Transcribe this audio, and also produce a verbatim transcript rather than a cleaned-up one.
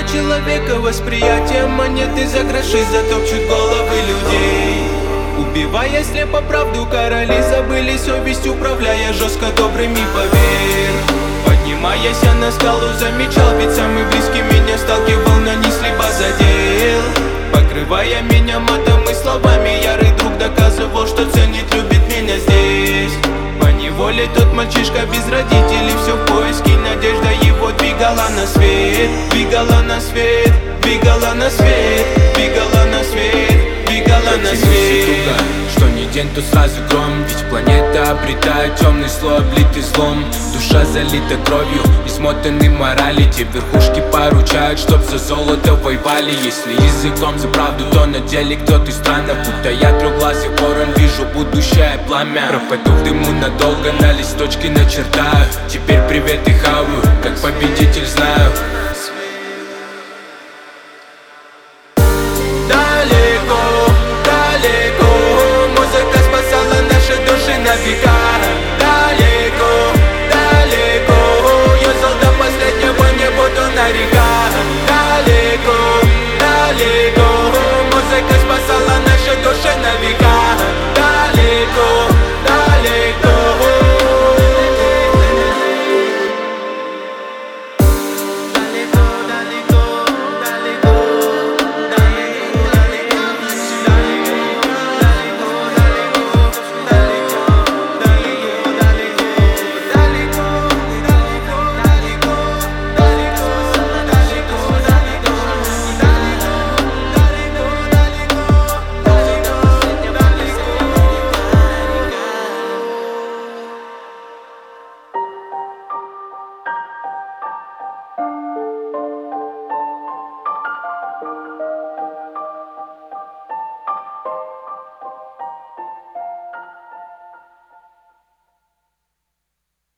человека восприятием монеты за гроши затопчут головы людей. Убивая слепо правду, короли забыли совесть, управляя жестко добрыми поверь. Поднимаясь я на скалу, замечал, ведь самый близкий меня сталкивал, нанес либо задел. Покрывая меня матом и словами, ярый друг доказывал, что ценит, любит меня здесь. Поневоле тот мальчишка без родителей, все в поиске, надежда его двигала на свет. Двигала на свет, двигала на свет, двигала на свет, двигала на свет. Что не день, то сразу гром, ведь планета обретает темный слой, облитый злом. Душа залита кровью, измотаны морали. Те верхушки поручают, чтоб за золото воевали. Если языком за правду, то на деле кто-то странно. Будто я трехглазый ворон, вижу будущее пламя. Пропаду в дыму надолго, на листочке начертаю. Теперь привет и хаваю, как победитель знаю.